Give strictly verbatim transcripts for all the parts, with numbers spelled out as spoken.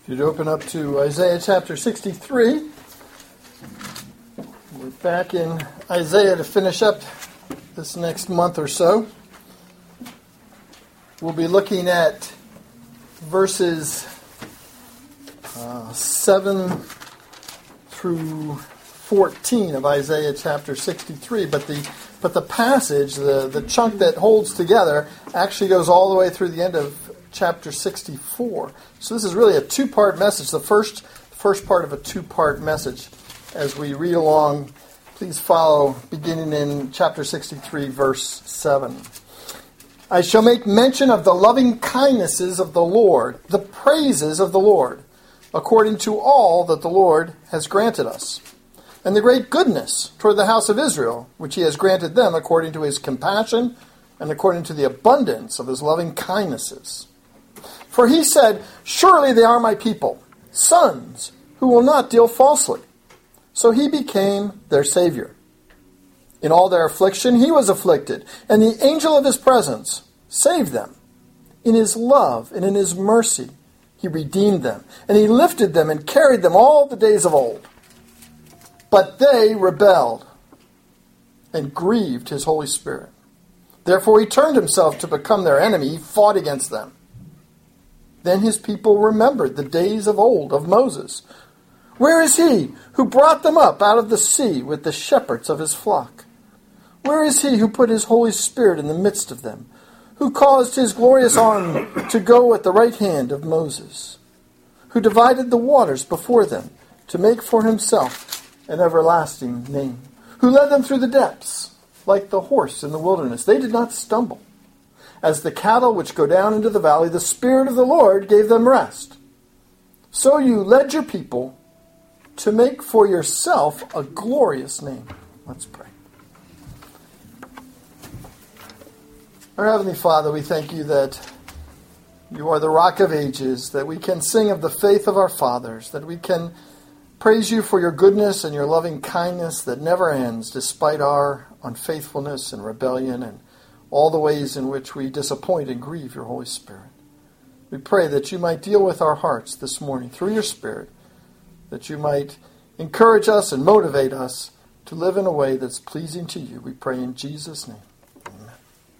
If you'd open up to Isaiah chapter sixty-three. We're back in Isaiah to finish up this next month or so. We'll be looking at verses uh, seven through fourteen of Isaiah chapter sixty-three. But the but the passage, the, the chunk that holds together, actually goes all the way through the end of chapter sixty-four. So this is really a two-part message. The first first part of a two-part message. As we read along, please follow beginning in chapter sixty-three, verse seven. I shall make mention of the loving kindnesses of the Lord, the praises of the Lord, according to all that the Lord has granted us, and the great goodness toward the house of Israel, which he has granted them according to his compassion and according to the abundance of his loving kindnesses. For he said, surely they are my people, sons who will not deal falsely. So he became their Savior. In all their affliction he was afflicted, and the angel of his presence saved them. In his love and in his mercy he redeemed them, and he lifted them and carried them all the days of old. But they rebelled and grieved his Holy Spirit. Therefore he turned himself to become their enemy. He fought against them. Then his people remembered the days of old of Moses. Where is he who brought them up out of the sea with the shepherds of his flock? Where is he who put his Holy Spirit in the midst of them, who caused his glorious arm to go at the right hand of Moses, who divided the waters before them to make for himself an everlasting name, who led them through the depths like the horse in the wilderness? They did not stumble. As the cattle which go down into the valley, the Spirit of the Lord gave them rest. So you led your people to make for yourself a glorious name. Let's pray. Our Heavenly Father, we thank you that you are the rock of ages, that we can sing of the faith of our fathers, that we can praise you for your goodness and your loving kindness that never ends despite our unfaithfulness and rebellion and all the ways in which we disappoint and grieve your Holy Spirit. We pray that you might deal with our hearts this morning through your Spirit, that you might encourage us and motivate us to live in a way that's pleasing to you. We pray in Jesus' name. Amen.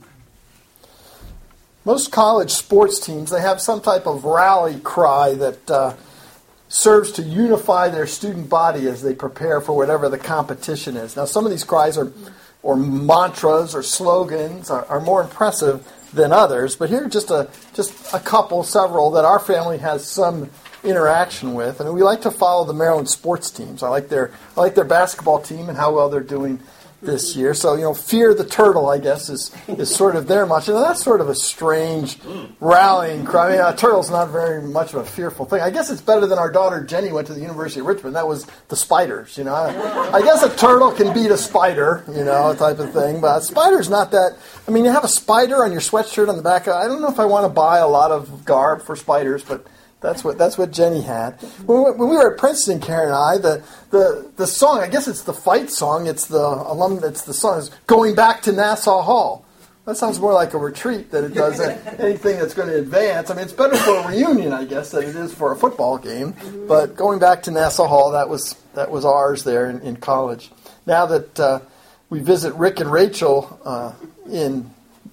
Most college sports teams, they have some type of rally cry that uh, serves to unify their student body as they prepare for whatever the competition is. Now, some of these cries are or mantras or slogans are, are more impressive than others, but here are just a just a couple, several that our family has some interaction with, and we like to follow the Maryland sports teams. I like their I like their basketball team and how well they're doing this year. So, you know, Fear the Turtle, I guess, is is sort of their much. And that's sort of a strange rallying cry. I mean, a turtle's not very much of a fearful thing. I guess it's better than our daughter Jenny went to the University of Richmond. That was the spiders, you know. I, I guess a turtle can beat a spider, you know, type of thing. But a spider's not that. I mean, you have a spider on your sweatshirt on the back. I don't know if I want to buy a lot of garb for spiders, but That's what that's what Jenny had. When we, when we were at Princeton, Karen and I, the, the the song, I guess it's the fight song. It's the alum. It's the song is Going Back to Nassau Hall. That sounds more like a retreat than it does anything that's going to advance. I mean, it's better for a reunion, I guess, than it is for a football game. But going back to Nassau Hall, that was that was ours there in, in college. Now that uh, we visit Rick and Rachel uh, in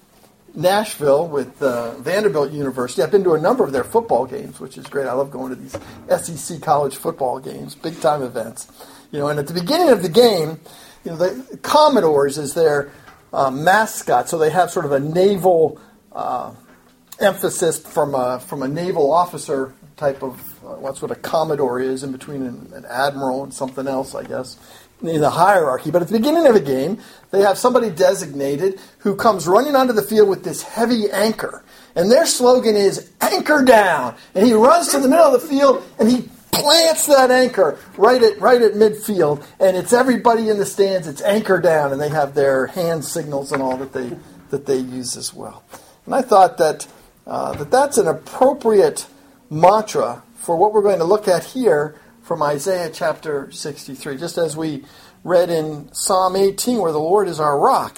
Nashville with uh, Vanderbilt University. I've been to a number of their football games, which is great. I love going to these S E C college football games, big time events. You know, and at the beginning of the game, you know, the Commodores is their uh, mascot, so they have sort of a naval uh, emphasis from a from a naval officer type of uh, that's what a Commodore is, in between an, an admiral and something else, I guess, in the hierarchy. But at the beginning of a game, they have somebody designated who comes running onto the field with this heavy anchor. And their slogan is, anchor down. And he runs to the middle of the field and he plants that anchor right at right at midfield. And it's everybody in the stands, it's anchor down. And they have their hand signals and all that they that they use as well. And I thought that uh, that that's an appropriate mantra for what we're going to look at here from Isaiah chapter sixty-three, just as we read in Psalm eighteen, where the Lord is our rock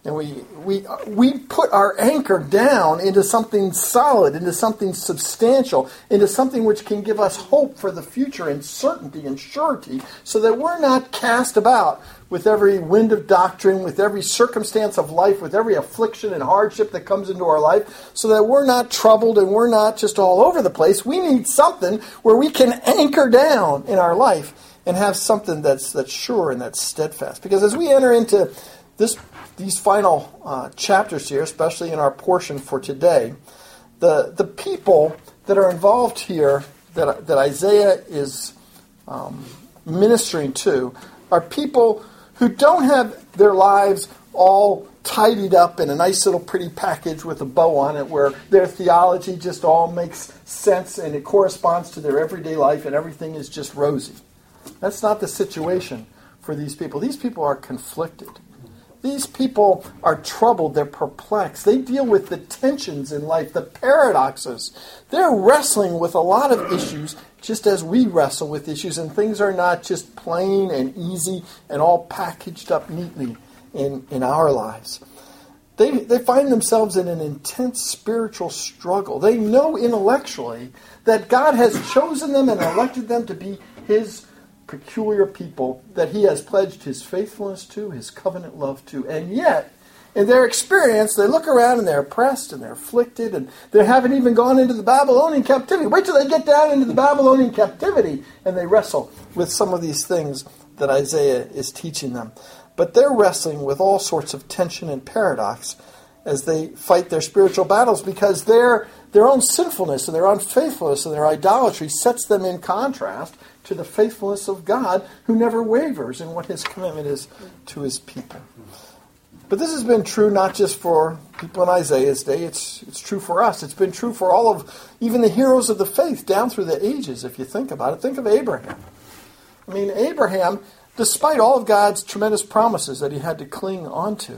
And we, we, we put our anchor down into something solid, into something substantial, into something which can give us hope for the future and certainty and surety, so that we're not cast about with every wind of doctrine, with every circumstance of life, with every affliction and hardship that comes into our life, so that we're not troubled and we're not just all over the place. We need something where we can anchor down in our life and have something that's that's sure and that's steadfast. Because as we enter into this these final uh, chapters here, especially in our portion for today, the the people that are involved here that that Isaiah is um, ministering to are people who don't have their lives all tidied up in a nice little pretty package with a bow on it, where their theology just all makes sense and it corresponds to their everyday life and everything is just rosy. That's not the situation for these people. These people are conflicted. These people are troubled. They're perplexed. They deal with the tensions in life, the paradoxes. They're wrestling with a lot of issues just as we wrestle with issues, and things are not just plain and easy and all packaged up neatly in, in our lives. They, they find themselves in an intense spiritual struggle. They know intellectually that God has chosen them and elected them to be His peculiar people, that He has pledged His faithfulness to, His covenant love to. And yet, in their experience, they look around and they're oppressed and they're afflicted, and they haven't even gone into the Babylonian captivity. Wait till they get down into the Babylonian captivity and they wrestle with some of these things that Isaiah is teaching them. But they're wrestling with all sorts of tension and paradox as they fight their spiritual battles, because their their own sinfulness and their unfaithfulness and their idolatry sets them in contrast to the faithfulness of God, who never wavers in what His commitment is to His people. But this has been true not just for people in Isaiah's day, it's it's true for us. It's been true for all of, even the heroes of the faith down through the ages, if you think about it. Think of Abraham. I mean, Abraham, despite all of God's tremendous promises that he had to cling onto,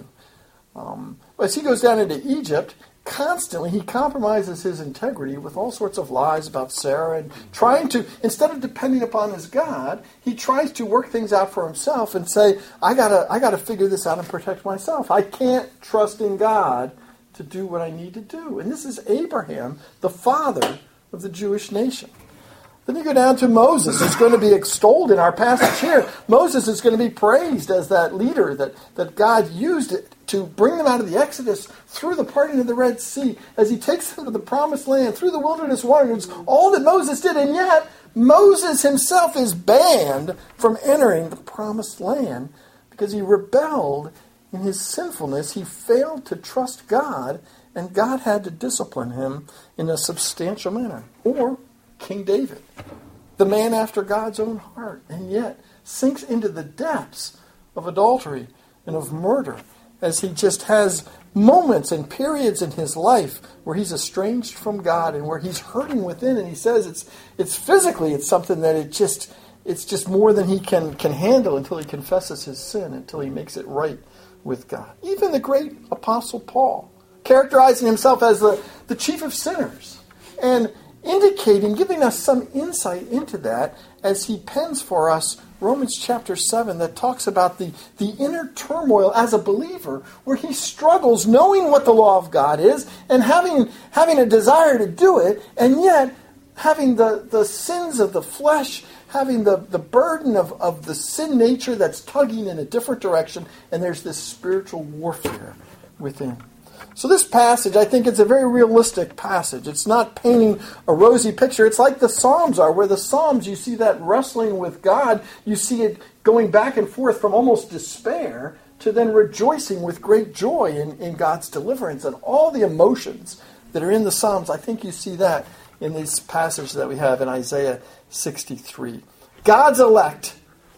um, as he goes down into Egypt, constantly he compromises his integrity with all sorts of lies about Sarah, and trying to, instead of depending upon his God, he tries to work things out for himself and say, I gotta I gotta figure this out and protect myself. I can't trust in God to do what I need to do. And this is Abraham, the father of the Jewish nation. Then you go down to Moses, who's going to be extolled in our passage here. Moses is going to be praised as that leader that, that God used to bring them out of the Exodus, through the parting of the Red Sea, as he takes them to the promised land, through the wilderness wanderings, all that Moses did. And yet, Moses himself is banned from entering the promised land because he rebelled in his sinfulness. He failed to trust God, and God had to discipline him in a substantial manner. Or King David, the man after God's own heart, and yet sinks into the depths of adultery and of murder, as he just has moments and periods in his life where he's estranged from God and where he's hurting within, and he says it's it's physically it's something that it just it's just more than he can can handle until he confesses his sin, until he makes it right with God. Even the great Apostle Paul, characterizing himself as the, the chief of sinners, and indicating, giving us some insight into that as he pens for us Romans chapter seven, that talks about the, the inner turmoil as a believer, where he struggles knowing what the law of God is and having having a desire to do it, and yet having the, the sins of the flesh, having the, the burden of, of the sin nature that's tugging in a different direction, and there's this spiritual warfare within. So this passage, I think it's a very realistic passage. It's not painting a rosy picture. It's like the Psalms are, where the Psalms, you see that wrestling with God. You see it going back and forth from almost despair to then rejoicing with great joy in, in God's deliverance. And all the emotions that are in the Psalms, I think you see that in this passage that we have in Isaiah sixty-three. God's elect,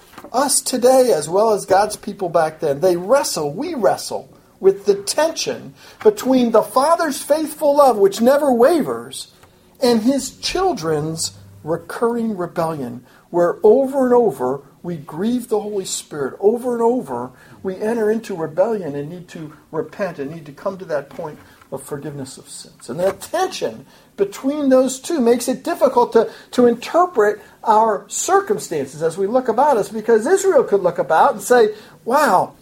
us today as well as God's people back then, they wrestle, we wrestle with the tension between the Father's faithful love, which never wavers, and His children's recurring rebellion, where over and over we grieve the Holy Spirit. Over and over we enter into rebellion and need to repent and need to come to that point of forgiveness of sins. And that tension between those two makes it difficult to, to interpret our circumstances as we look about us, because Israel could look about and say, wow,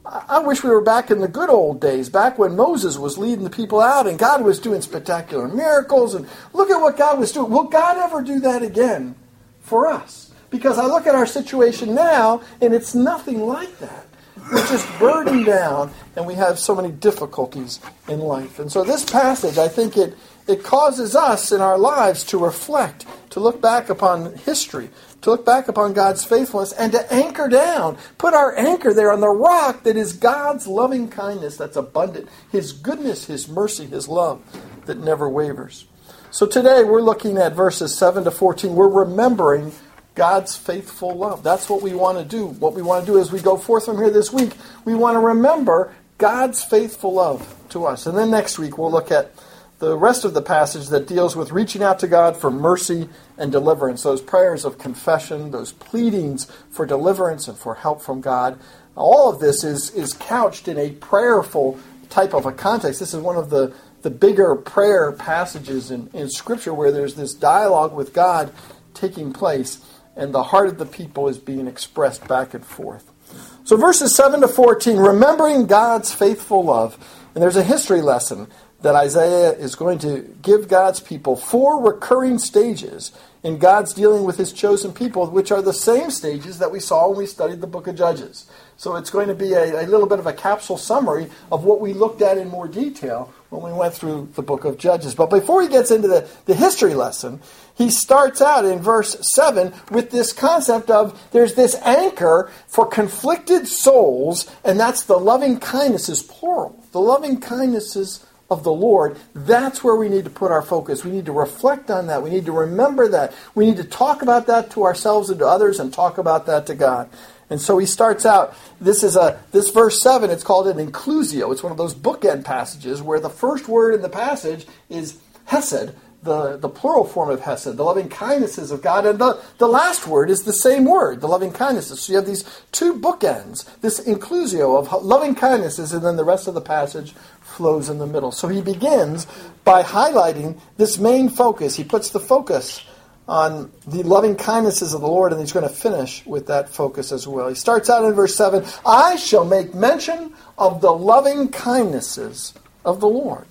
I wish we were back in the good old days, back when Moses was leading the people out and God was doing spectacular miracles. And look at what God was doing. Will God ever do that again for us? Because I look at our situation now, and it's nothing like that. We're just burdened down, and we have so many difficulties in life. And so this passage, I think it, it causes us in our lives to reflect, to look back upon history, to look back upon God's faithfulness, and to anchor down. Put our anchor there on the rock that is God's loving kindness that's abundant, His goodness, His mercy, His love that never wavers. So today we're looking at verses seven to fourteen. We're remembering God's faithful love. That's what we want to do. What we want to do as we go forth from here this week, we want to remember God's faithful love to us. And then next week we'll look at the rest of the passage that deals with reaching out to God for mercy and deliverance. Those prayers of confession, those pleadings for deliverance and for help from God. All of this is, is couched in a prayerful type of a context. This is one of the, the bigger prayer passages in, in Scripture where there's this dialogue with God taking place, and the heart of the people is being expressed back and forth. So verses seven to fourteen, remembering God's faithful love. And there's a history lesson that Isaiah is going to give God's people four recurring stages in God's dealing with His chosen people, which are the same stages that we saw when we studied the book of Judges. So it's going to be a, a little bit of a capsule summary of what we looked at in more detail when we went through the book of Judges. But before he gets into the, the history lesson, he starts out in verse seven with this concept of there's this anchor for conflicted souls, and that's the loving kindnesses, plural. The loving kindnesses of the Lord. That's where we need to put our focus. We need to reflect on that. We need to remember that. We need to talk about that to ourselves and to others and talk about that to God. And so he starts out, this is a this verse seven, it's called an inclusio. It's one of those bookend passages where the first word in the passage is hesed, the, the plural form of hesed, the loving kindnesses of God. And the, the last word is the same word, the loving kindnesses. So you have these two bookends, this inclusio of loving kindnesses, and then the rest of the passage flows in the middle. So he begins by highlighting this main focus. He puts the focus on the loving kindnesses of the Lord, and he's going to finish with that focus as well. He starts out in verse seven, I shall make mention of the loving kindnesses of the Lord.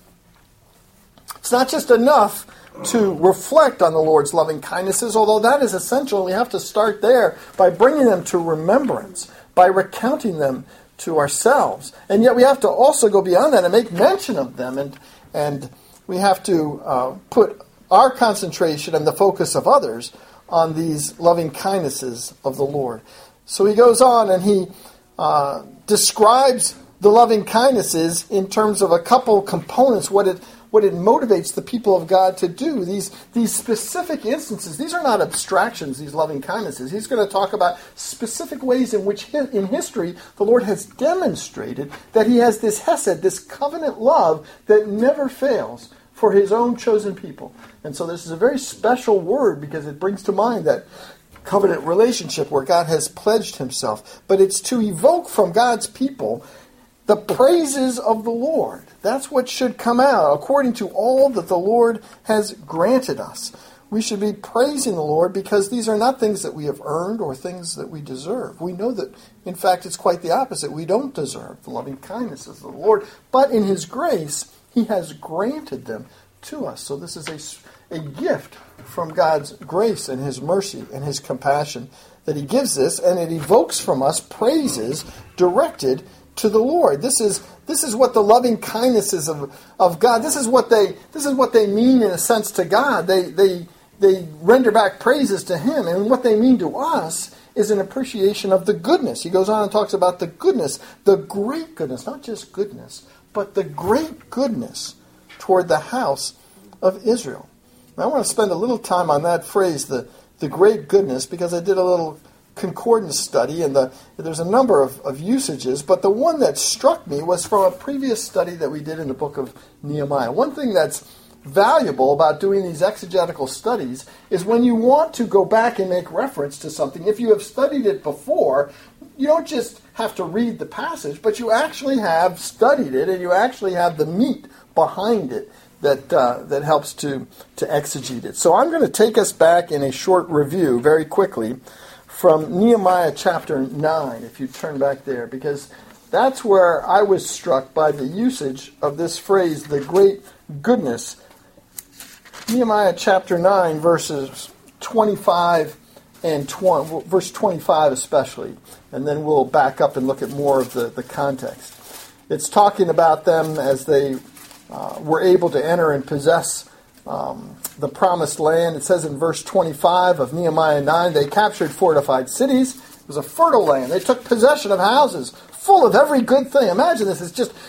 It's not just enough to reflect on the Lord's loving kindnesses, although that is essential. We have to start there by bringing them to remembrance, by recounting them to ourselves. And yet we have to also go beyond that and make mention of them, and, and we have to uh, put our concentration and the focus of others on these loving kindnesses of the Lord. So he goes on and he uh, describes the loving kindnesses in terms of a couple components, what it what it motivates the people of God to do. These, these specific instances, these are not abstractions, these loving kindnesses. He's going to talk about specific ways in which in history the Lord has demonstrated that he has this hesed, this covenant love that never fails for his own chosen people. And so this is a very special word because it brings to mind that covenant relationship where God has pledged himself. But it's to evoke from God's people the praises of the Lord. That's what should come out according to all that the Lord has granted us. We should be praising the Lord because these are not things that we have earned or things that we deserve. We know that, in fact, it's quite the opposite. We don't deserve the loving kindnesses of the Lord, but in his grace, he has granted them to us. So this is a, a gift from God's grace and his mercy and his compassion that he gives this, and it evokes from us praises directed to the Lord. This is this is what the loving kindnesses of, of God, this is what they this is what they mean in a sense to God. They they they render back praises to him, and what they mean to us is an appreciation of the goodness. He goes on and talks about the goodness, the great goodness, not just goodness, but the great goodness toward the house of Israel. Now, I want to spend a little time on that phrase, the, the great goodness, because I did a little concordance study, and the, there's a number of, of usages, but the one that struck me was from a previous study that we did in the book of Nehemiah. One thing that's valuable about doing these exegetical studies is when you want to go back and make reference to something, if you have studied it before, you don't just have to read the passage, but you actually have studied it, and you actually have the meat behind it that uh, that helps to, to exegete it. So I'm going to take us back in a short review very quickly from Nehemiah chapter nine, if you turn back there, because That's where I was struck by the usage of this phrase, the great goodness. Nehemiah chapter nine, verses twenty-five and twenty, verse twenty-five especially, and then we'll back up and look at more of the, the context. It's talking about them as they uh, were able to enter and possess um, the promised land. It says in verse twenty-five of Nehemiah nine, they captured fortified cities. It was a fertile land. They took possession of houses full of every good thing. Imagine this. It's just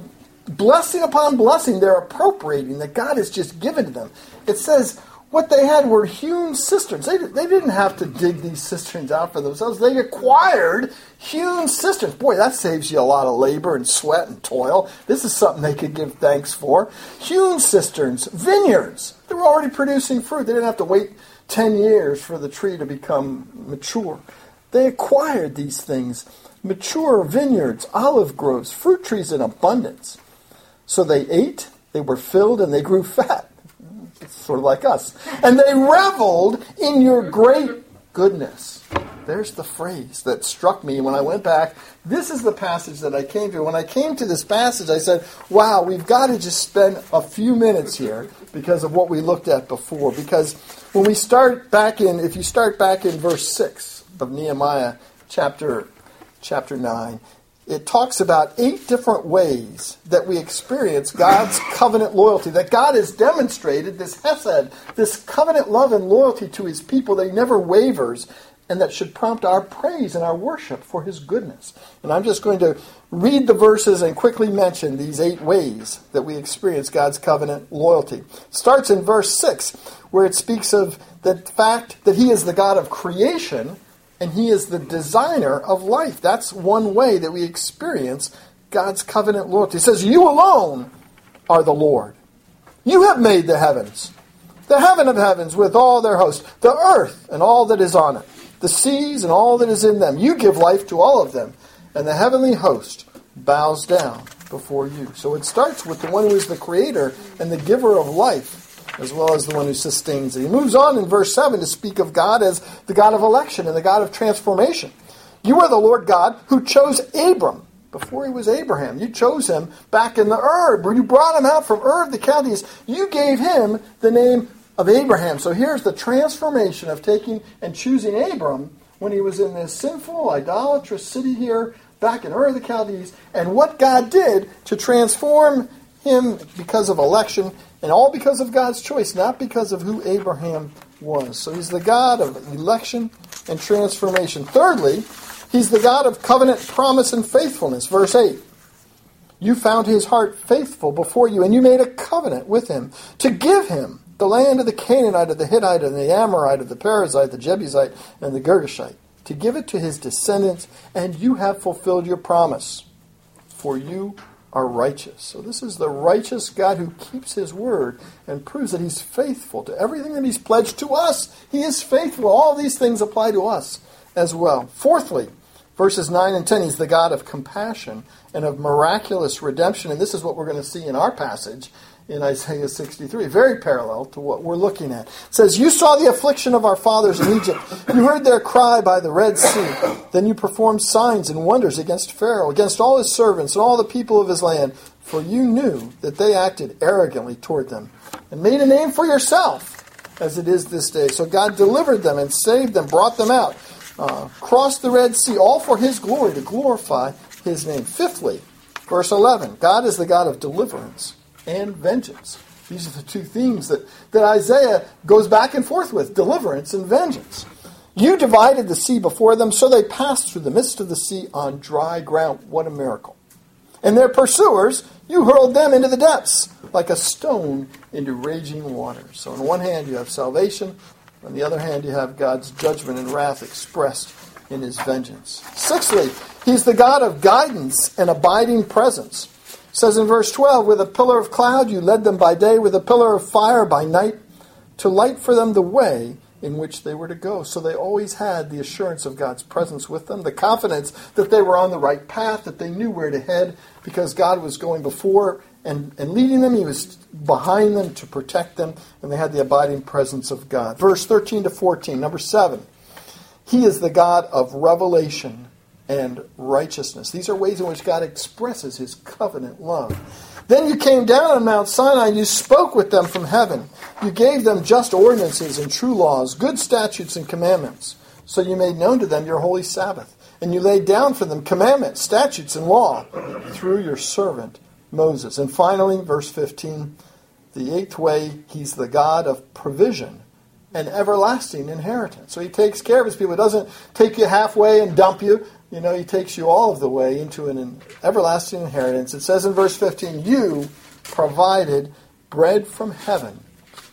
blessing upon blessing they're appropriating that God has just given to them. It says what they had were hewn cisterns. They, they didn't have to dig these cisterns out for themselves. They acquired hewn cisterns. Boy, that saves you a lot of labor and sweat and toil. This is something they could give thanks for. Hewn cisterns, vineyards. They were already producing fruit. They didn't have to wait ten years for the tree to become mature. They acquired these things. Mature vineyards, olive groves, fruit trees in abundance. So they ate, they were filled, and they grew fat. It's sort of like us. And they reveled in your great goodness. There's the phrase that struck me when I went back. This is the passage that I came to. When I came to this passage, I said, wow, we've got to just spend a few minutes here because of what we looked at before. Because when we start back in, if you start back in verse six of Nehemiah chapter, chapter nine, it talks about eight different ways that we experience God's covenant loyalty, that God has demonstrated this hesed, this covenant love and loyalty to his people that he never wavers, and that should prompt our praise and our worship for his goodness. And I'm just going to read the verses and quickly mention these eight ways that we experience God's covenant loyalty. It starts in verse six, where it speaks of the fact that he is the God of creation, and he is the designer of life. That's one way that we experience God's covenant loyalty. It says, you alone are the Lord. You have made the heavens, the heaven of heavens with all their host, the earth and all that is on it, the seas and all that is in them. You give life to all of them, and the heavenly host bows down before you. So it starts with the one who is the creator and the giver of life, as well as the one who sustains it. He moves on in verse seven to speak of God as the God of election and the God of transformation. You are the Lord God who chose Abram before he was Abraham. You chose him back in the Ur, where you brought him out from Ur of the Chaldees. You gave him the name of Abraham. So here's the transformation of taking and choosing Abram when he was in this sinful, idolatrous city here, back in Ur of the Chaldees, and what God did to transform him because of election, and all because of God's choice, not because of who Abraham was. So he's the God of election and transformation. Thirdly, he's the God of covenant, promise, and faithfulness. Verse eight. You found his heart faithful before you, and you made a covenant with him to give him the land of the Canaanite, of the Hittite, of the Amorite, of the Perizzite, the Jebusite, and the Girgashite, to give it to his descendants, and you have fulfilled your promise, for you are righteous. So this is the righteous God who keeps his word and proves that he's faithful to everything that he's pledged to us. He is faithful. All these things apply to us as well. Fourthly, verses nine and ten, he's the God of compassion and of miraculous redemption. And this is what we're going to see in our passage in Isaiah sixty-three, very parallel to what we're looking at. It says, you saw the affliction of our fathers in Egypt. You heard their cry by the Red Sea. Then you performed signs and wonders against Pharaoh, against all his servants and all the people of his land. For you knew that they acted arrogantly toward them and made a name for yourself, as it is this day. So God delivered them and saved them, brought them out, uh, crossed the Red Sea, all for his glory, to glorify his name. Fifthly, verse eleven, God is the God of deliverance and vengeance. These are the two themes that, that Isaiah goes back and forth with, deliverance and vengeance. You divided the sea before them, so they passed through the midst of the sea on dry ground. What a miracle. And their pursuers, you hurled them into the depths, like a stone into raging waters. So on one hand you have salvation, on the other hand you have God's judgment and wrath expressed in his vengeance. Sixthly, he's the God of guidance and abiding presence. It says in verse twelve, with a pillar of cloud you led them by day, with a pillar of fire by night, to light for them the way in which they were to go. So they always had the assurance of God's presence with them, the confidence that they were on the right path, that they knew where to head, because God was going before and, and leading them. He was behind them to protect them, and they had the abiding presence of God. Verse thirteen to fourteen, number seven. He is the God of revelation and righteousness. These are ways in which God expresses his covenant love. Then you came down on Mount Sinai and you spoke with them from heaven. You gave them just ordinances and true laws, good statutes and commandments. So you made known to them your holy Sabbath. And you laid down for them commandments, statutes, and law through your servant Moses. And finally, verse fifteen, the eighth way, he's the God of provision and everlasting inheritance. So he takes care of his people. He doesn't take you halfway and dump you. You know, he takes you all of the way into an everlasting inheritance. It says in verse fifteen, you provided bread from heaven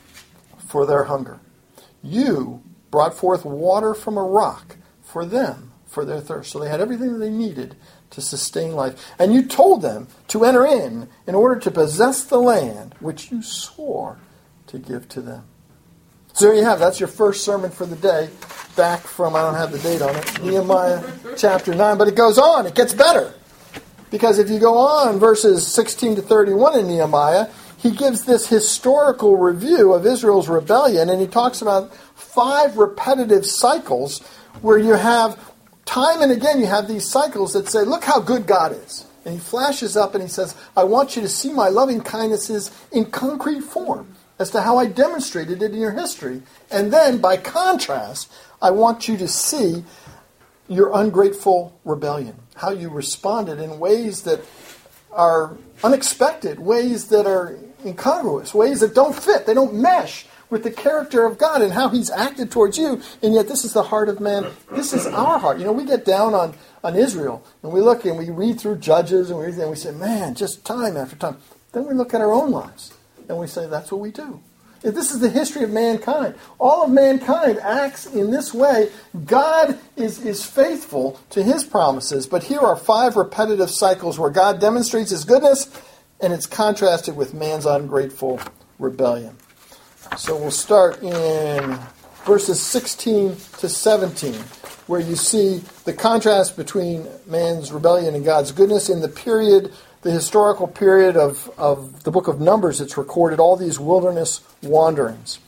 for their hunger. You brought forth water from a rock for them, for their thirst. So they had everything that they needed to sustain life. And you told them to enter in in order to possess the land which you swore to give to them. So there you have it. That's your first sermon for the day. Back from, I don't have the date on it, Nehemiah chapter nine. But it goes on. It gets better. Because if you go on, verses sixteen to thirty-one in Nehemiah, he gives this historical review of Israel's rebellion. And he talks about five repetitive cycles where you have, time and again, you have these cycles that say, look how good God is. And he flashes up and he says, I want you to see my loving kindnesses in concrete form as to how I demonstrated it in your history. And then, by contrast, I want you to see your ungrateful rebellion, how you responded in ways that are unexpected, ways that are incongruous, ways that don't fit, they don't mesh with the character of God and how he's acted towards you. And yet this is the heart of man. This is our heart. You know, we get down on, on Israel, and we look and we read through Judges, and we, and we say, man, just time after time. Then we look at our own lives. And we say, that's what we do. If this is the history of mankind. All of mankind acts in this way. God is, is faithful to his promises. But here are five repetitive cycles where God demonstrates his goodness, and it's contrasted with man's ungrateful rebellion. So we'll start in verses sixteen to seventeen, where you see the contrast between man's rebellion and God's goodness in the period the historical period of, of the book of Numbers. It's recorded all these wilderness wanderings.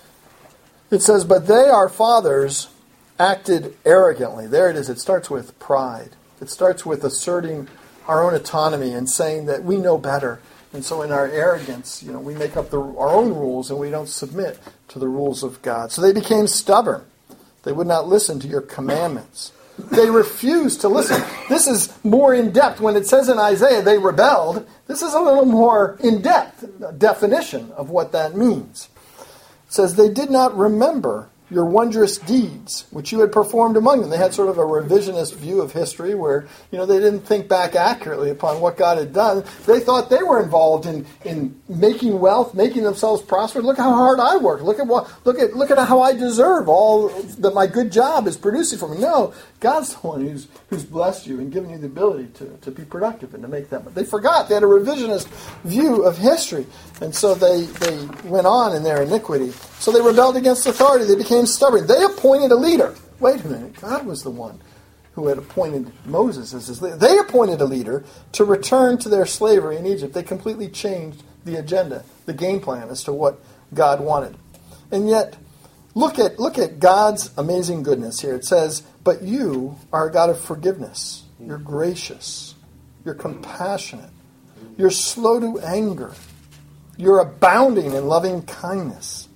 It says, but they, our fathers, acted arrogantly. There it is. It starts with pride. It starts with asserting our own autonomy and saying that we know better. And so in our arrogance, you know, we make up the, our own rules and we don't submit to the rules of God. So they became stubborn. They would not listen to your commandments. They refused to listen. This is more in-depth. When it says in Isaiah they rebelled, this is a little more in-depth definition of what that means. It says they did not remember your wondrous deeds, which you had performed among them. They had sort of a revisionist view of history where, you know, they didn't think back accurately upon what God had done. They thought they were involved in, in making wealth, making themselves prosper. Look how hard I work. Look at what look at look at how I deserve all that my good job is producing for me. No, God's the one who's who's blessed you and given you the ability to, to be productive and to make that. But they forgot. They had a revisionist view of history. And so they, they went on in their iniquity. So they rebelled against authority. They became stubborn. They appointed a leader. Wait a minute. God was the one who had appointed Moses as his leader. They appointed a leader to return to their slavery in Egypt. They completely changed the agenda, the game plan as to what God wanted. And yet, look at look at God's amazing goodness here. It says, but you are a God of forgiveness. You're gracious. You're compassionate. You're slow to anger. You're abounding in loving kindness.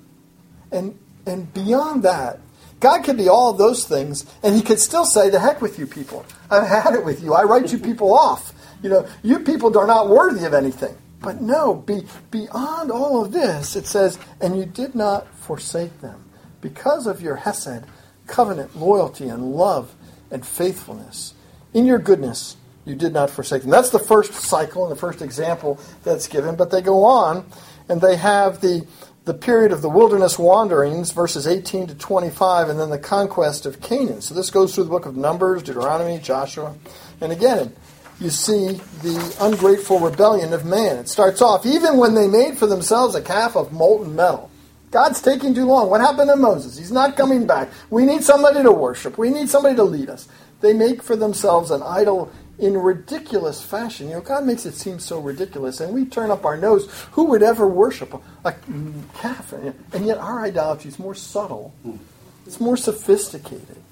And and beyond that, God could be all of those things, and he could still say, the heck with you people. I've had it with you. I write you people off. You know, you people are not worthy of anything. But no, be, beyond all of this, it says, and you did not forsake them. Because of your hesed, covenant, loyalty, and love, and faithfulness. In your goodness, you did not forsake them. That's the first cycle and the first example that's given. But they go on, and they have the... the period of the wilderness wanderings, verses eighteen to twenty-five, and then the conquest of Canaan. So this goes through the book of Numbers, Deuteronomy, Joshua. And again, you see the ungrateful rebellion of man. It starts off, even when they made for themselves a calf of molten metal. God's taking too long. What happened to Moses? He's not coming back. We need somebody to worship. We need somebody to lead us. They make for themselves an idol in ridiculous fashion. You know, God makes it seem so ridiculous, and we turn up our nose. Who would ever worship a, a calf? And yet our idolatry is more subtle. It's more sophisticated.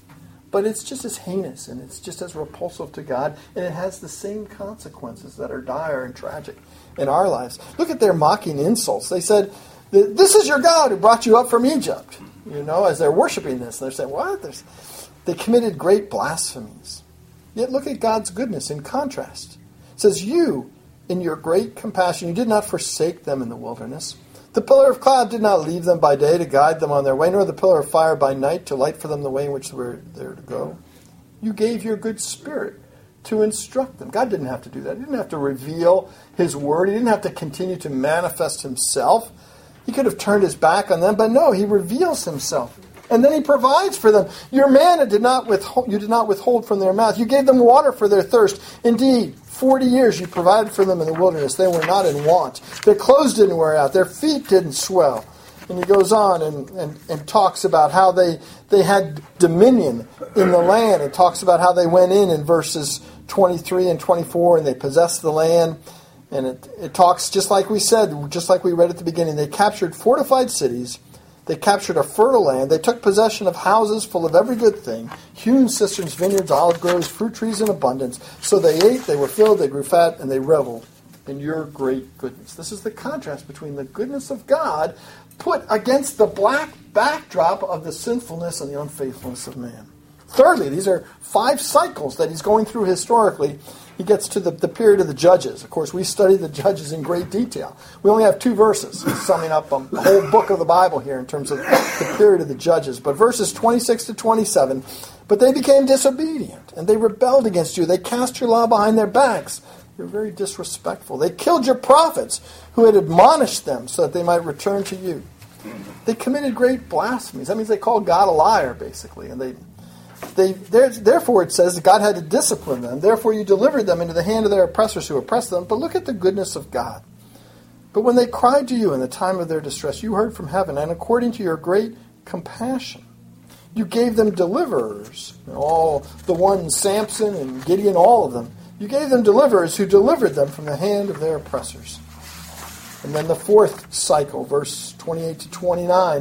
But it's just as heinous, and it's just as repulsive to God, and it has the same consequences that are dire and tragic in our lives. Look at their mocking insults. They said, "This is your God who brought you up from Egypt." You know, as they're worshiping this, they're saying, "What?" There's, they committed great blasphemies. Yet look at God's goodness in contrast. It says, "You, in your great compassion, you did not forsake them in the wilderness. The pillar of cloud did not leave them by day to guide them on their way, nor the pillar of fire by night to light for them the way in which they were there to go. You gave your good spirit to instruct them." God didn't have to do that. He didn't have to reveal his word. He didn't have to continue to manifest himself. He could have turned his back on them, but no, he reveals himself. And then he provides for them. Your manna did not withhold, you did not withhold from their mouth. You gave them water for their thirst. Indeed, forty years you provided for them in the wilderness. They were not in want. Their clothes didn't wear out. Their feet didn't swell. And he goes on and, and, and talks about how they, they had dominion in the land. It talks about how they went in in verses twenty-three and twenty-four, and they possessed the land. And it, it talks, just like we said, just like we read at the beginning, they captured fortified cities. They captured a fertile land. They took possession of houses full of every good thing, hewn cisterns, vineyards, olive groves, fruit trees in abundance. So they ate, they were filled, they grew fat, and they reveled in your great goodness. This is the contrast between the goodness of God put against the black backdrop of the sinfulness and the unfaithfulness of man. Thirdly, these are five cycles that he's going through historically. He gets to the, the period of the Judges. Of course, we study the Judges in great detail. We only have two verses summing up um, the whole book of the Bible here in terms of the period of the Judges. But verses twenty-six to twenty-seven, "But they became disobedient, and they rebelled against you. They cast your law behind their backs. You're very disrespectful. They killed your prophets who had admonished them so that they might return to you. They committed great blasphemies." That means they called God a liar, basically, and they... They, therefore, it says that God had to discipline them. Therefore, you delivered them into the hand of their oppressors who oppressed them. But look at the goodness of God. "But when they cried to you in the time of their distress, you heard from heaven, and according to your great compassion, you gave them deliverers." All the ones, Samson and Gideon, all of them. "You gave them deliverers who delivered them from the hand of their oppressors." And then the fourth cycle, verse twenty-eight to twenty-nine,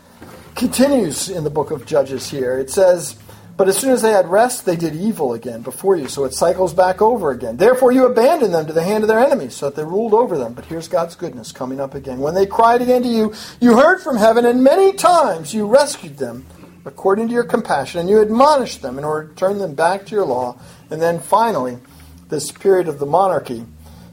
continues in the book of Judges here. It says, "But as soon as they had rest, they did evil again before you." So it cycles back over again. "Therefore you abandoned them to the hand of their enemies, so that they ruled over them." But here's God's goodness coming up again. "When they cried again to you, you heard from heaven, and many times you rescued them according to your compassion, and you admonished them in order to turn them back to your law." And then finally, this period of the monarchy,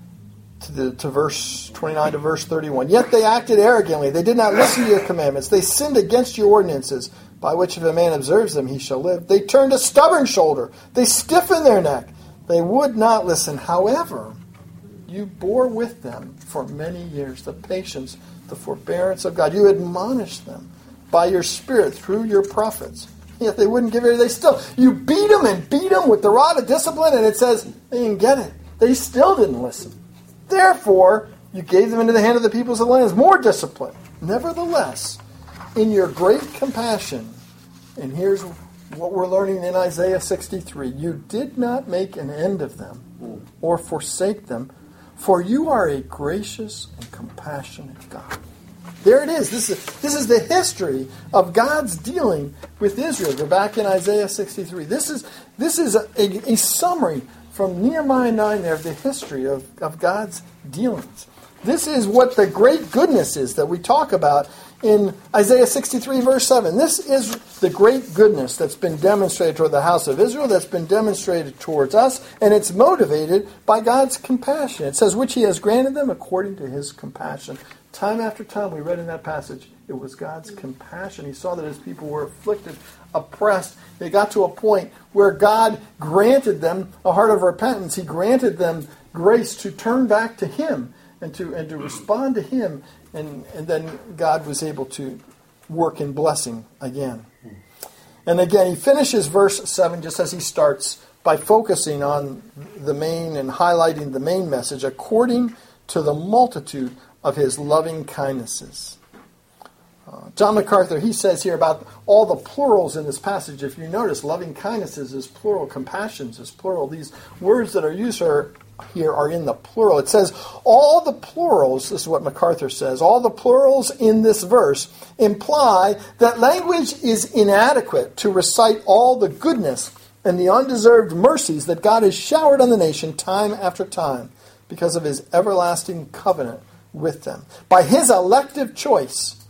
to, the, to verse twenty-nine to verse thirty-one. "Yet they acted arrogantly. They did not listen to your commandments. They sinned against your ordinances, by which if a man observes them, he shall live. They turned a stubborn shoulder. They stiffened their neck. They would not listen. However, you bore with them for many years the patience, the forbearance of God. You admonished them by your Spirit through your prophets. Yet they wouldn't give it. They still, you beat them and beat them with the rod of discipline, and it says they didn't get it. They still didn't listen. Therefore, you gave them into the hand of the peoples of the lands, more discipline. Nevertheless, in your great compassion," and here's what we're learning in Isaiah sixty-three, "you did not make an end of them or forsake them, for you are a gracious and compassionate God." There it is. This is, this is the history of God's dealing with Israel. We're back in Isaiah sixty-three. This is, this is a, a, a summary from Nehemiah nine there of the history of, of God's dealings. This is what the great goodness is that we talk about in Isaiah sixty-three, verse seven. This is the great goodness that's been demonstrated toward the house of Israel, that's been demonstrated towards us, and it's motivated by God's compassion. It says, "which he has granted them according to his compassion." Time after time we read in that passage, it was God's compassion. He saw that his people were afflicted, oppressed. They got to a point where God granted them a heart of repentance. He granted them grace to turn back to him and to and to respond to him. And, and then God was able to work in blessing again. And again, he finishes verse seven just as he starts by focusing on the main and highlighting the main message, according to the multitude of his loving kindnesses. Uh, John MacArthur, he says here about all the plurals in this passage. If you notice, loving kindnesses is plural, compassions is plural. These words that are used are here are in the plural. It says all the plurals, this is what MacArthur says, all the plurals in this verse imply that language is inadequate to recite all the goodness and the undeserved mercies that God has showered on the nation time after time because of his everlasting covenant with them. By his elective choice,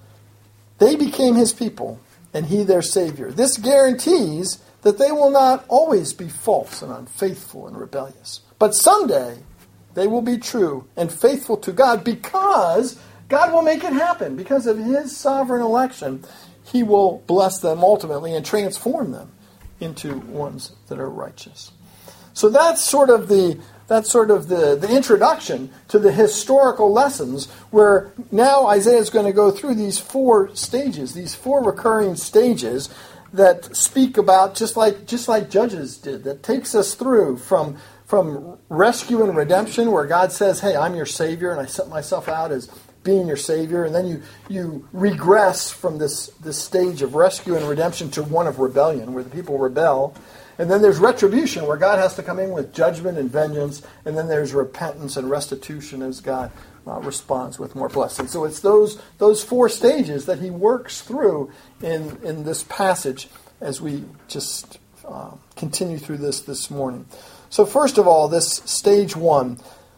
they became his people and he their Savior. This guarantees that they will not always be false and unfaithful and rebellious. But someday they will be true and faithful to God because God will make it happen. Because of his sovereign election, he will bless them ultimately and transform them into ones that are righteous. So that's sort of the that's sort of the, the introduction to the historical lessons, where now Isaiah is going to go through these four stages, these four recurring stages that speak about, just like just like Judges did, that takes us through from from rescue and redemption, where God says, hey, I'm your Savior, and I set myself out as being your Savior, and then you you regress from this, this stage of rescue and redemption to one of rebellion, where the people rebel. And then there's retribution, where God has to come in with judgment and vengeance, and then there's repentance and restitution as God uh, responds with more blessing. So it's those those four stages that he works through in, in this passage as we just uh, continue through this this morning. So first of all, this stage one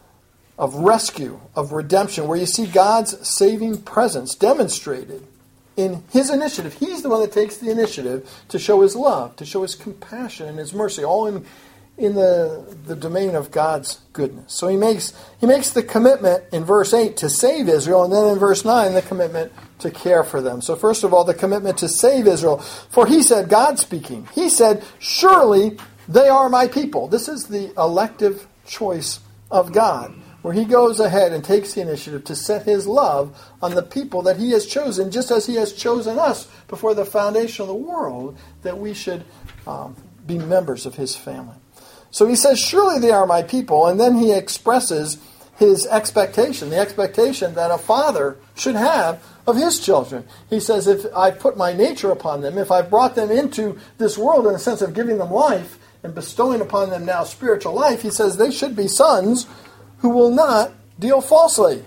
of rescue, of redemption, where you see God's saving presence demonstrated in his initiative. He's the one that takes the initiative to show his love, to show his compassion and his mercy, all in in the, the domain of God's goodness. So he makes he makes the commitment in verse eight to save Israel, and then in verse nine the commitment to care for them. So first of all, the commitment to save Israel. For he said, God speaking, he said, surely they are my people. This is the elective choice of God, where he goes ahead and takes the initiative to set his love on the people that he has chosen, just as he has chosen us before the foundation of the world, that we should um, be members of his family. So he says, surely they are my people, and then he expresses his expectation, the expectation that a father should have of his children. He says, if I've put my nature upon them, if I've brought them into this world in the sense of giving them life and bestowing upon them now spiritual life, he says they should be sons who will not deal falsely.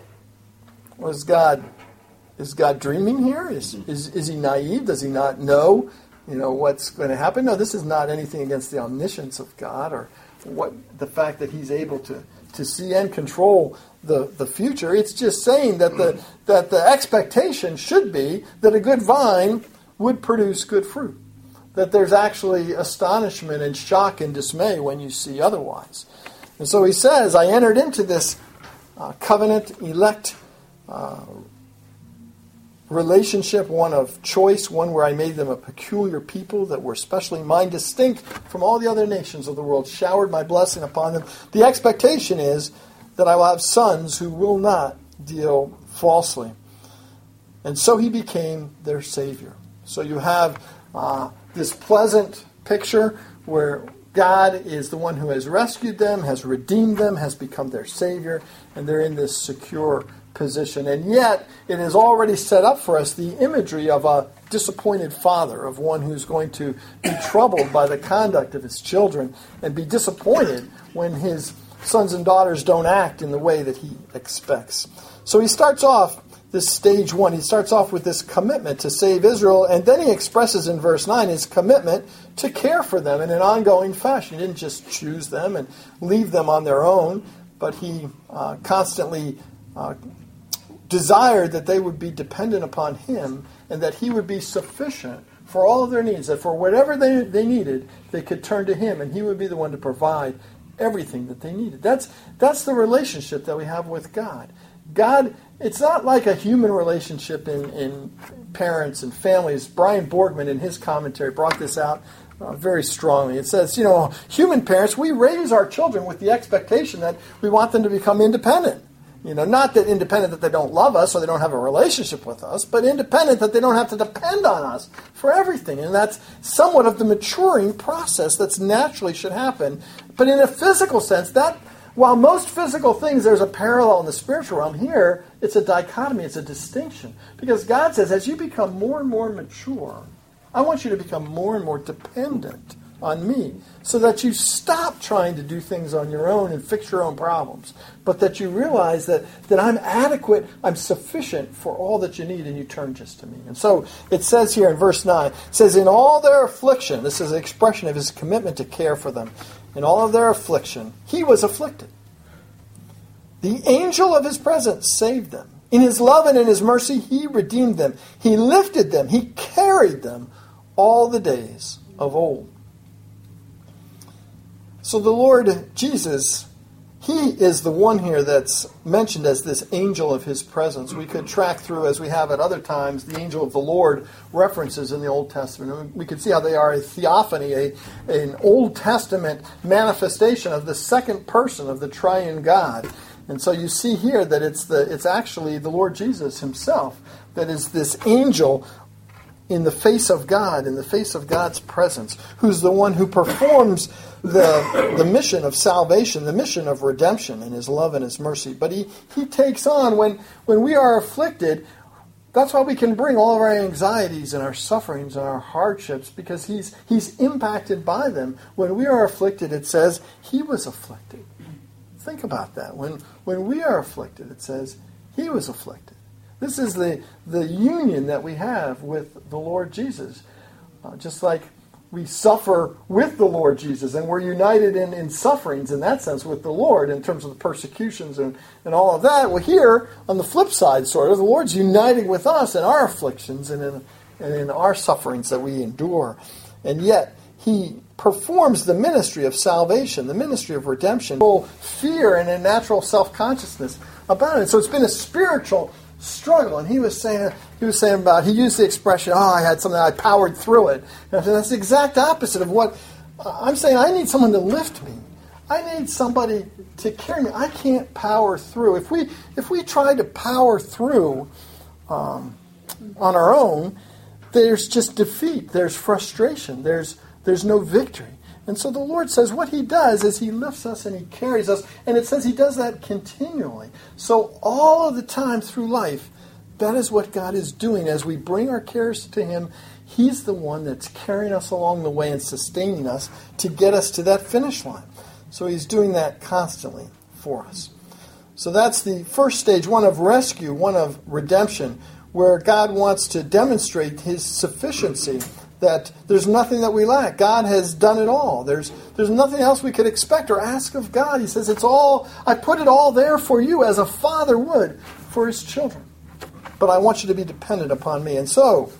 Was God is God dreaming here? Is, is is he naive? Does he not know, you know, what's going to happen? No, this is not anything against the omniscience of God or what the fact that he's able to, to see and control the, the future. It's just saying that the that the expectation should be that a good vine would produce good fruit. That there's actually astonishment and shock and dismay when you see otherwise. And so he says, I entered into this uh, covenant elect uh, relationship, one of choice, one where I made them a peculiar people that were specially mine, distinct from all the other nations of the world, showered my blessing upon them. The expectation is that I will have sons who will not deal falsely. And so he became their Savior. So you have uh, this pleasant picture where God is the one who has rescued them, has redeemed them, has become their Savior, and they're in this secure position. And yet, it is already set up for us the imagery of a disappointed father, of one who's going to be troubled by the conduct of his children and be disappointed when his sons and daughters don't act in the way that he expects. So he starts off this stage one. He starts off with this commitment to save Israel, and then he expresses in verse nine his commitment to care for them in an ongoing fashion. He didn't just choose them and leave them on their own, but he uh, constantly uh, desired that they would be dependent upon him and that he would be sufficient for all of their needs, that for whatever they, they needed, they could turn to him, and he would be the one to provide everything that they needed. That's, that's the relationship that we have with God. God, it's not like a human relationship in, in parents and families. Brian Borgman, in his commentary, brought this out uh, very strongly. It says, you know, human parents, we raise our children with the expectation that we want them to become independent. You know, not that independent that they don't love us or they don't have a relationship with us, but independent that they don't have to depend on us for everything. And that's somewhat of the maturing process that's naturally should happen. But in a physical sense, that while most physical things, there's a parallel in the spiritual realm, here it's a dichotomy, it's a distinction. Because God says, as you become more and more mature, I want you to become more and more dependent on me, so that you stop trying to do things on your own and fix your own problems, but that you realize that, that I'm adequate, I'm sufficient for all that you need, and you turn just to me. And so it says here in verse nine, it says, in all their affliction, this is an expression of his commitment to care for them, in all of their affliction, he was afflicted. The angel of his presence saved them. In his love and in his mercy, he redeemed them. He lifted them. He carried them all the days of old. So the Lord Jesus, he is the one here that's mentioned as this angel of his presence. We could track through, as we have at other times, the angel of the Lord references in the Old Testament. We could see how they are a theophany, a, an Old Testament manifestation of the second person of the triune God. And so you see here that it's the it's actually the Lord Jesus himself that is this angel in the face of God, in the face of God's presence, who's the one who performs the, the mission of salvation, the mission of redemption in his love and his mercy. But he, he takes on, when, when we are afflicted, that's why we can bring all of our anxieties and our sufferings and our hardships, because he's, he's impacted by them. When we are afflicted, it says, he was afflicted. Think about that. When when we are afflicted, it says, he was afflicted. This is the, the union that we have with the Lord Jesus. Uh, just like we suffer with the Lord Jesus, and we're united in, in sufferings in that sense with the Lord in terms of the persecutions and, and all of that. Well, here, on the flip side, sort of, the Lord's uniting with us in our afflictions and in, and in our sufferings that we endure. And yet, he performs the ministry of salvation, the ministry of redemption, fear and a natural self-consciousness about it. So it's been a spiritual struggle. And he was saying, he was saying about, he used the expression, oh, I had something, I powered through it. And that's the exact opposite of what I'm saying. I need someone to lift me. I need somebody to carry me. I can't power through. If we if we try to power through um, on our own, there's just defeat. There's frustration. There's There's no victory. And so the Lord says what he does is he lifts us and he carries us. And it says he does that continually. So all of the time through life, that is what God is doing. As we bring our cares to him, he's the one that's carrying us along the way and sustaining us to get us to that finish line. So he's doing that constantly for us. So that's the first stage, one of rescue, one of redemption, where God wants to demonstrate his sufficiency, that there's nothing that we lack. God has done it all. There's there's nothing else we could expect or ask of God. He says, it's all, I put it all there for you as a father would for his children. But I want you to be dependent upon me. And so,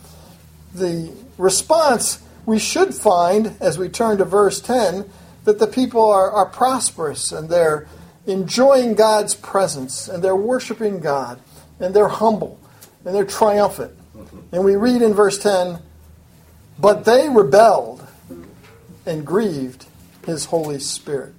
the response we should find, as we turn to verse ten, that the people are, are prosperous and they're enjoying God's presence and they're worshiping God and they're humble and they're triumphant. And we read in verse ten, but they rebelled and grieved his Holy Spirit.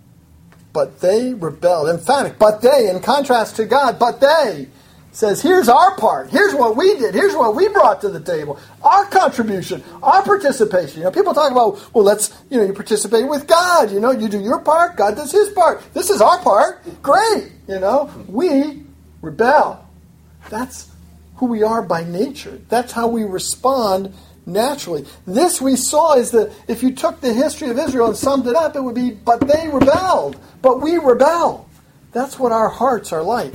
But they rebelled. Emphatic, but they, in contrast to God, but they says, here's our part. Here's what we did. Here's what we brought to the table. Our contribution, our participation. You know, people talk about, well, let's, you know, you participate with God. You know, you do your part, God does his part. This is our part. Great. You know, we rebel. That's who we are by nature. That's how we respond naturally. This we saw is that if you took the history of Israel and summed it up, it would be, but they rebelled. But we rebel. That's what our hearts are like.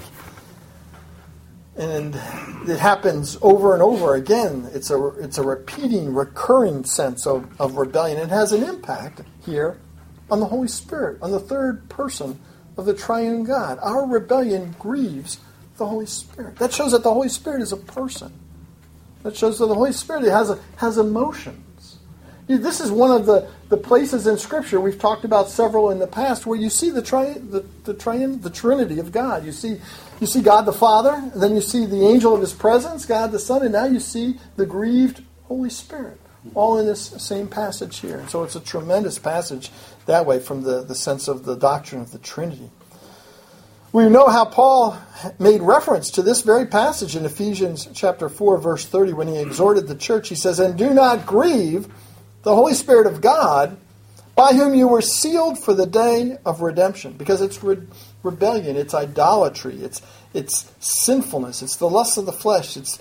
And it happens over and over again. It's a it's a repeating, recurring sense of, of rebellion. It has an impact here on the Holy Spirit, on the third person of the triune God. Our rebellion grieves the Holy Spirit. That shows that the Holy Spirit is a person. That shows that the Holy Spirit has a, has emotions. This is one of the, the places in Scripture, we've talked about several in the past, where you see the tri, the, the, triune, the Trinity of God. You see you see God the Father, and then you see the angel of his presence, God the Son, and now you see the grieved Holy Spirit, all in this same passage here. And so it's a tremendous passage that way from the, the sense of the doctrine of the Trinity. We know how Paul made reference to this very passage in Ephesians chapter four, verse thirty, when he exhorted the church. He says, and do not grieve the Holy Spirit of God, by whom you were sealed for the day of redemption. Because it's re- rebellion, it's idolatry, it's it's sinfulness, it's the lust of the flesh, it's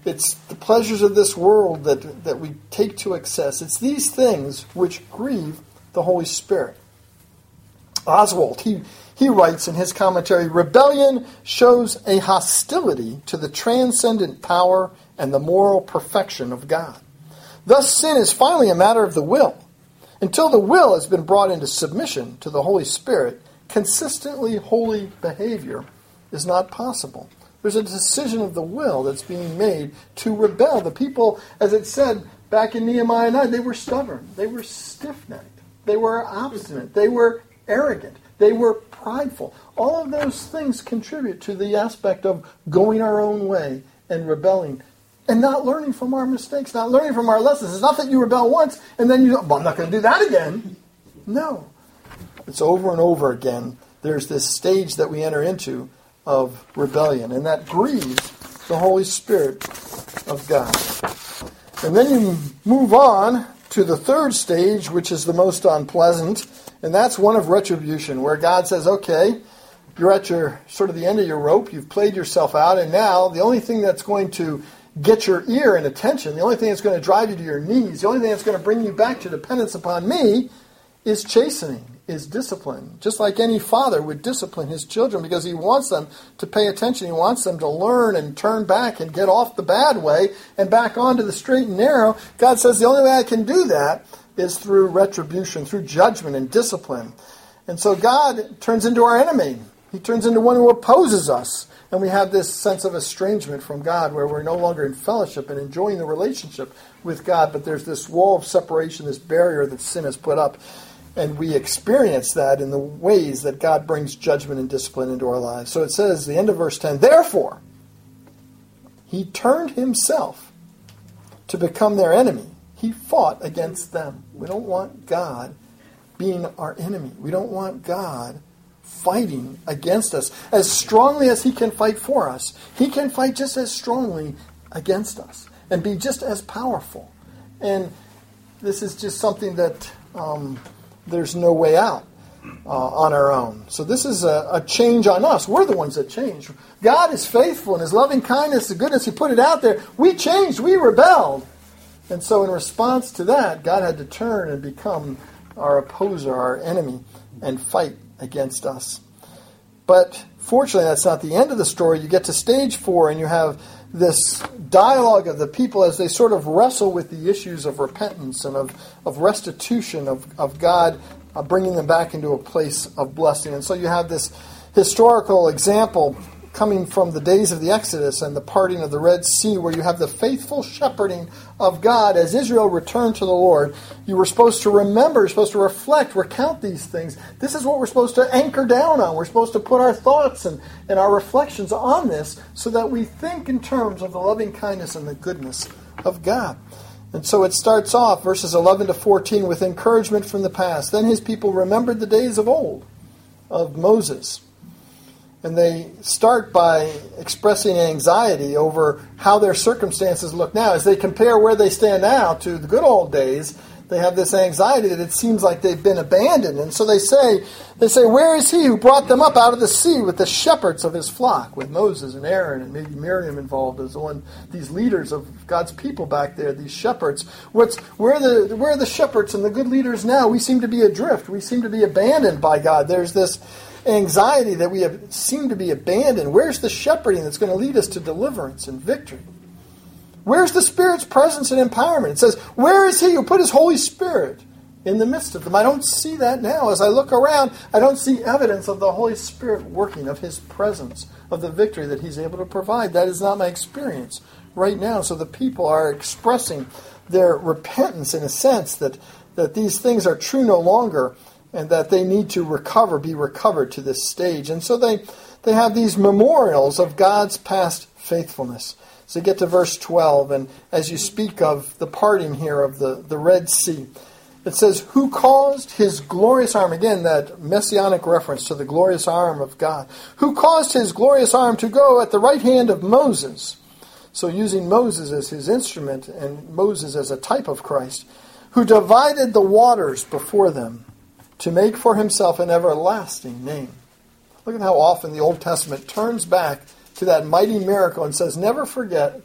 It's the pleasures of this world that, that we take to excess. It's these things which grieve the Holy Spirit. Oswald, he, he writes in his commentary, rebellion shows a hostility to the transcendent power and the moral perfection of God. Thus, sin is finally a matter of the will. Until the will has been brought into submission to the Holy Spirit, consistently holy behavior is not possible. There's a decision of the will that's being made to rebel. The people, as it said back in Nehemiah nine, they were stubborn. They were stiff-necked. They were obstinate. They were arrogant. They were prideful. All of those things contribute to the aspect of going our own way and rebelling and not learning from our mistakes, not learning from our lessons. It's not that you rebel once and then you, well, I'm not going to do that again. No. It's over and over again. There's this stage that we enter into of rebellion, and that grieves the Holy Spirit of God. And then you move on to the third stage, which is the most unpleasant, and that's one of retribution, where God says, okay, you're at your sort of the end of your rope, you've played yourself out, and now the only thing that's going to get your ear and attention, the only thing that's going to drive you to your knees, the only thing that's going to bring you back to dependence upon me is chastening, is discipline. Just like any father would discipline his children because he wants them to pay attention. He wants them to learn and turn back and get off the bad way and back onto the straight and narrow. God says the only way I can do that is through retribution, through judgment and discipline. And so God turns into our enemy. He turns into one who opposes us. And we have this sense of estrangement from God where we're no longer in fellowship and enjoying the relationship with God, but there's this wall of separation, this barrier that sin has put up. And we experience that in the ways that God brings judgment and discipline into our lives. So it says, the end of verse ten, therefore, he turned himself to become their enemy. He fought against them. We don't want God being our enemy. We don't want God fighting against us as strongly as he can fight for us. He can fight just as strongly against us and be just as powerful. And this is just something that um, there's no way out uh, on our own. So this is a, a change on us. We're the ones that change. God is faithful in his loving kindness, the goodness, he put it out there. We changed. We rebelled. And so in response to that, God had to turn and become our opposer, our enemy, and fight against us. But fortunately, that's not the end of the story. You get to stage four, and you have this dialogue of the people as they sort of wrestle with the issues of repentance and of, of restitution, of, of God uh, bringing them back into a place of blessing. And so you have this historical example coming from the days of the Exodus and the parting of the Red Sea, where you have the faithful shepherding of God as Israel returned to the Lord. You were supposed to remember, you're supposed to reflect, recount these things. This is what we're supposed to anchor down on. We're supposed to put our thoughts and, and our reflections on this so that we think in terms of the loving kindness and the goodness of God. And so it starts off, verses eleven to fourteen, with encouragement from the past. Then his people remembered the days of old, of Moses. And they start by expressing anxiety over how their circumstances look now. As they compare where they stand now to the good old days, they have this anxiety that it seems like they've been abandoned. And so they say, they say, where is he who brought them up out of the sea with the shepherds of his flock, with Moses and Aaron and maybe Miriam involved as one, these leaders of God's people back there, these shepherds. What's, where, are the, where are the shepherds and the good leaders now? We seem to be adrift. We seem to be abandoned by God. There's this anxiety that we have seem to be abandoned. Where's the shepherding that's going to lead us to deliverance and victory? Where's the Spirit's presence and empowerment? It says, where is he who put his Holy Spirit in the midst of them? I don't see that now. As I look around, I don't see evidence of the Holy Spirit working, of his presence, of the victory that he's able to provide. That is not my experience right now. So the people are expressing their repentance in a sense that, that these things are true no longer, and that they need to recover, be recovered to this stage. And so they, they have these memorials of God's past faithfulness. So you get to verse twelve, and as you speak of the parting here of the, the Red Sea, it says, who caused his glorious arm, again, that messianic reference to the glorious arm of God, who caused his glorious arm to go at the right hand of Moses. So using Moses as his instrument, and Moses as a type of Christ, who divided the waters before them, to make for himself an everlasting name. Look at how often the Old Testament turns back to that mighty miracle and says, never forget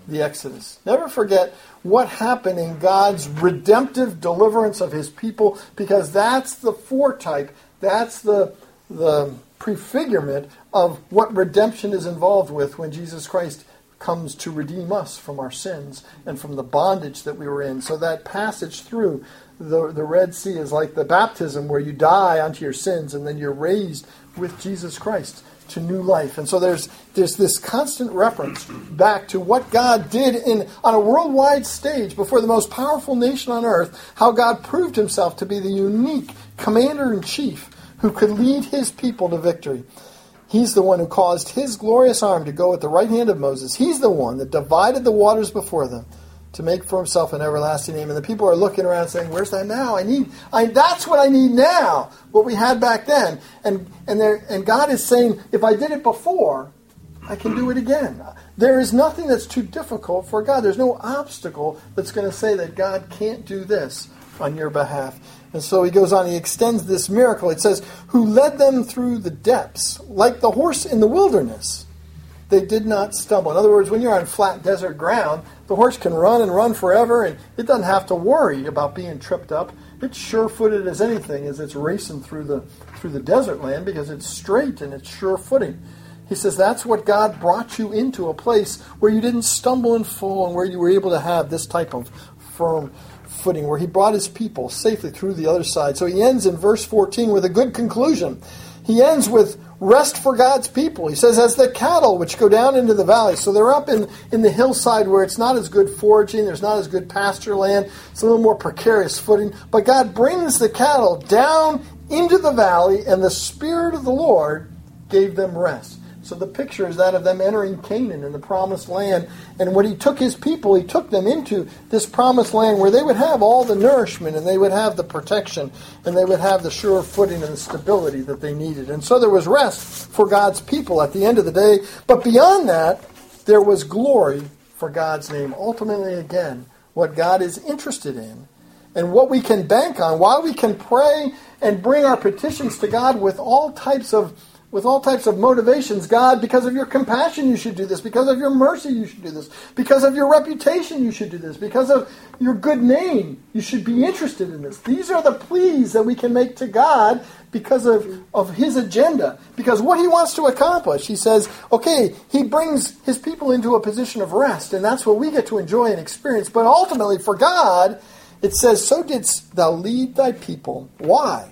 the Exodus. Never forget what happened in God's redemptive deliverance of his people, because that's the foretype, that's the, the prefigurement of what redemption is involved with when Jesus Christ comes to redeem us from our sins and from the bondage that we were in. So that passage through the, the Red Sea is like the baptism where you die unto your sins and then you're raised with Jesus Christ to new life. And so there's there's this constant reference back to what God did in on a worldwide stage before the most powerful nation on earth, how God proved himself to be the unique commander-in-chief who could lead his people to victory. He's the one who caused his glorious arm to go at the right hand of Moses. He's the one that divided the waters before them to make for himself an everlasting name. And the people are looking around saying, where's that now? I need, I, that's what I need now, what we had back then. And and there, and God is saying, if I did it before, I can do it again. There is nothing that's too difficult for God. There's no obstacle that's going to say that God can't do this on your behalf. And so he goes on, he extends this miracle. It says, who led them through the depths, like the horse in the wilderness. They did not stumble. In other words, when you're on flat desert ground, the horse can run and run forever, and it doesn't have to worry about being tripped up. It's sure-footed as anything as it's racing through the through the desert land because it's straight and it's sure-footing. He says that's what God brought you into, a place where you didn't stumble and fall and where you were able to have this type of firm footing, where he brought his people safely through the other side. So he ends in verse fourteen with a good conclusion. He ends with rest for God's people. He says, as the cattle which go down into the valley. So they're up in, in the hillside where it's not as good foraging, there's not as good pasture land, it's a little more precarious footing. But God brings the cattle down into the valley, and the Spirit of the Lord gave them rest. So the picture is that of them entering Canaan in the promised land. And when he took his people, he took them into this promised land where they would have all the nourishment and they would have the protection and they would have the sure footing and the stability that they needed. And so there was rest for God's people at the end of the day. But beyond that, there was glory for God's name. Ultimately, again, what God is interested in and what we can bank on, why we can pray and bring our petitions to God with all types of With all types of motivations. God, because of your compassion, you should do this. Because of your mercy, you should do this. Because of your reputation, you should do this. Because of your good name, you should be interested in this. These are the pleas that we can make to God because of, of his agenda. Because what he wants to accomplish, he says, okay, he brings his people into a position of rest, and that's what we get to enjoy and experience. But ultimately, for God, it says, so didst thou lead thy people. Why?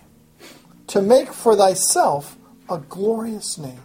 To make for thyself a glorious name.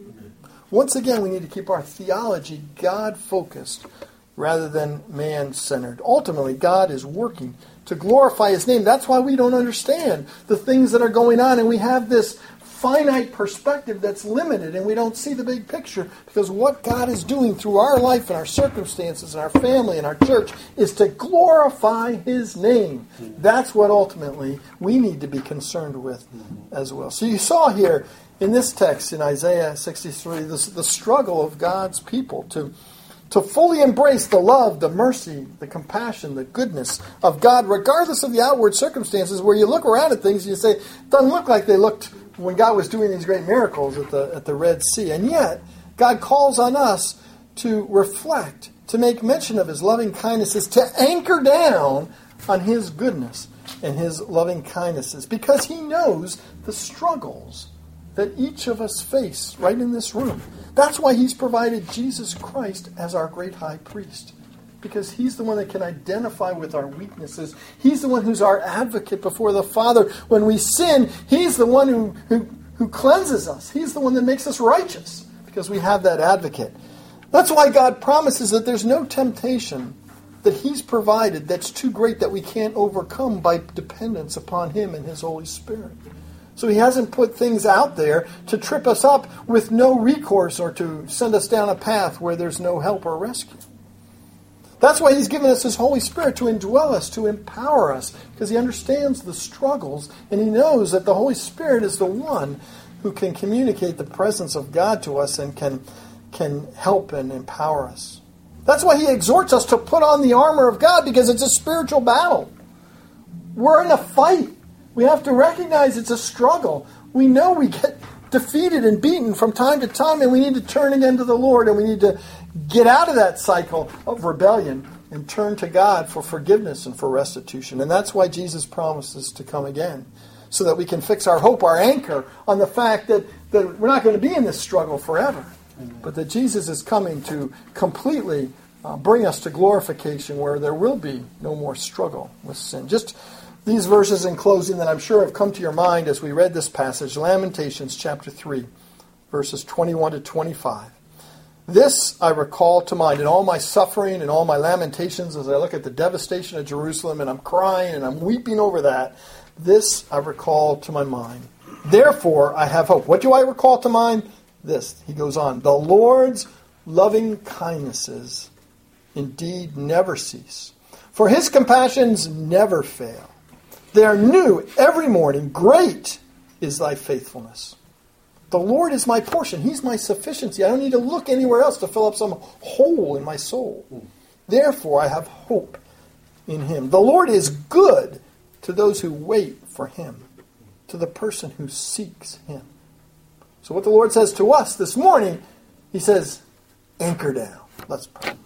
Once again, we need to keep our theology God-focused rather than man-centered. Ultimately, God is working to glorify his name. That's why we don't understand the things that are going on, and we have this finite perspective that's limited, and we don't see the big picture, because what God is doing through our life and our circumstances and our family and our church is to glorify his name. That's what ultimately we need to be concerned with as well. So you saw here in this text in Isaiah sixty-three, this, the struggle of God's people to, to fully embrace the love, the mercy, the compassion, the goodness of God, regardless of the outward circumstances, where you look around at things and you say, it doesn't look like they looked when God was doing these great miracles at the, at the Red Sea. And yet, God calls on us to reflect, to make mention of his loving kindnesses, to anchor down on his goodness and his loving kindnesses, because he knows the struggles that each of us face right in this room. That's why he's provided Jesus Christ as our great high priest, because he's the one that can identify with our weaknesses. He's the one who's our advocate before the Father. When we sin, he's the one who, who, who cleanses us. He's the one that makes us righteous, because we have that advocate. That's why God promises that there's no temptation that he's provided that's too great that we can't overcome by dependence upon him and his Holy Spirit. So he hasn't put things out there to trip us up with no recourse or to send us down a path where there's no help or rescue. That's why he's given us his Holy Spirit, to indwell us, to empower us, because he understands the struggles, and he knows that the Holy Spirit is the one who can communicate the presence of God to us and can, can help and empower us. That's why he exhorts us to put on the armor of God, because it's a spiritual battle. We're in a fight. We have to recognize it's a struggle. We know we get defeated and beaten from time to time, and we need to turn again to the Lord, and we need to get out of that cycle of rebellion and turn to God for forgiveness and for restitution. And that's why Jesus promises to come again, so that we can fix our hope, our anchor, on the fact that, that we're not going to be in this struggle forever, Amen. But that Jesus is coming to completely uh, bring us to glorification, where there will be no more struggle with sin. Just these verses in closing that I'm sure have come to your mind as we read this passage, Lamentations chapter three, verses twenty-one to twenty-five. This I recall to mind in all my suffering and all my lamentations as I look at the devastation of Jerusalem, and I'm crying and I'm weeping over that. This I recall to my mind. Therefore I have hope. What do I recall to mind? This. He goes on. The Lord's loving kindnesses indeed never cease, for his compassions never fail. They are new every morning. Great is thy faithfulness. The Lord is my portion. He's my sufficiency. I don't need to look anywhere else to fill up some hole in my soul. Therefore, I have hope in him. The Lord is good to those who wait for him, to the person who seeks him. So what the Lord says to us this morning, he says, anchor down. Let's pray.